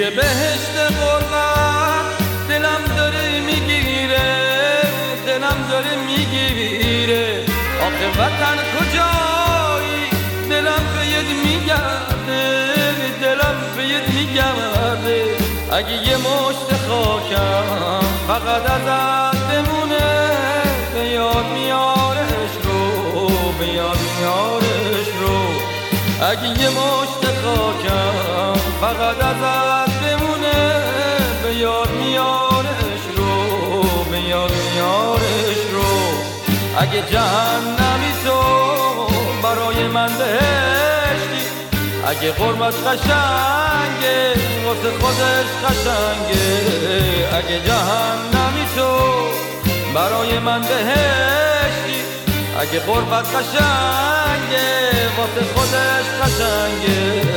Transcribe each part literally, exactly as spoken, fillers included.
توی بهشت غربت دلم داره میگیره، دلم داره میگیره. آخه وطن کجایی؟ دلم بهت میگرده، دلم بهت میگرده. اگه یه مشت خاکم فقط ازت بمونه، به یاد میارش رو، به یاد میارش رو. اگه یه مشت خاکم فقط ازت بمونه، به یاد میارش رو، به یاد میارش رو. اگه جهنمی تو برای من بهشتی، اگه غربت قشنگه واسه خودش قشنگه. اگه جهنمی تو برای من بهشتی، اگه غربت قشنگه واسه خودش قشنگه.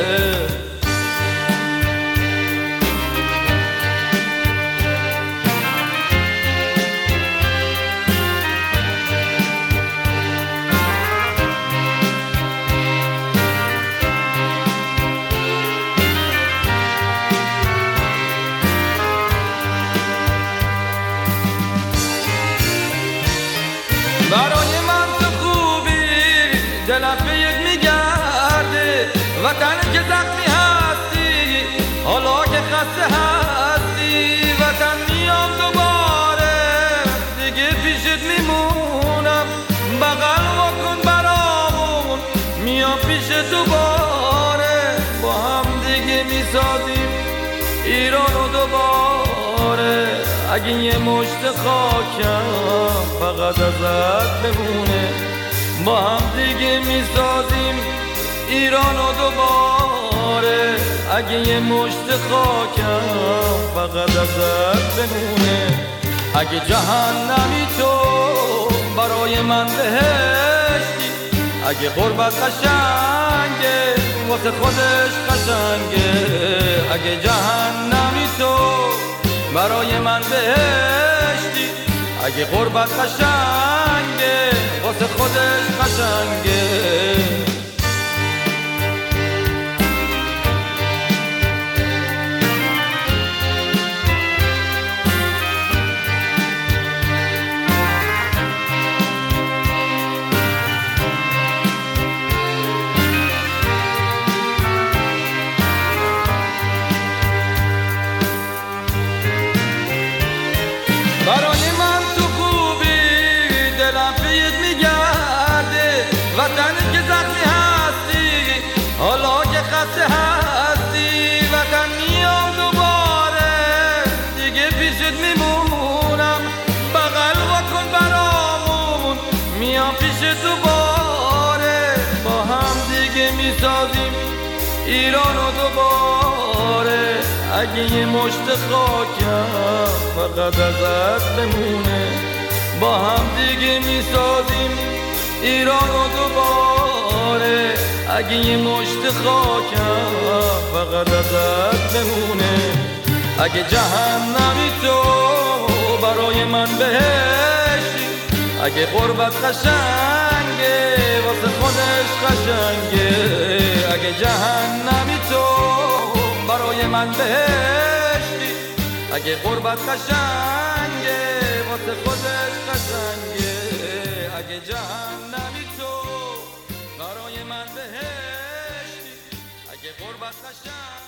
برای من تو خوبی، دلم بهت میگرده. وطن که زخمی هستی، حالا که خسته هستی. وطن میام دوباره، دیگه پیشت میمونم. بغل واکن برامون، میام پیشت دوباره. با هم دیگه میسازیم ایرانو دوباره. اگه یه مشت خاکم فقط ازت بمونه، با هم دیگه میسازیم ایرانو دوباره. اگه یه مشت خاکم فقط ازت بمونه. اگه جهنمی تو برای من بهشتی، اگه غربت قشنگه واسه خودش قشنگه. اگه جهنمی تو برای من بهشتی، اگه غربت قشنگه واسه خودش قشنگه. برای من تو خوبی، دلم بهت میگرده. وطن که زخمی هستی، حالا که خسته هستی. وطن میام دوباره، دیگه پیشت میمونم. بغل واکن برامون، میام پیشت دوباره. با هم دیگه میسازیم ایرانو دوباره. اگه یه مشت خاکم فقط ازت بمونه، با هم دیگه میسازیم ایرانو دوباره. اگه یه مشت خاکم فقط ازت بمونه. اگه جهنمی تو برای من بهشتی، اگه غربت قشنگه واسه خودش قشنگه. اگه جهنمی تو برای من بهشتی، اگه غربت قشنگه واسه خودش قشنگه. اگه جهنمی تو برای من بهشتی، اگه غربت قشنگه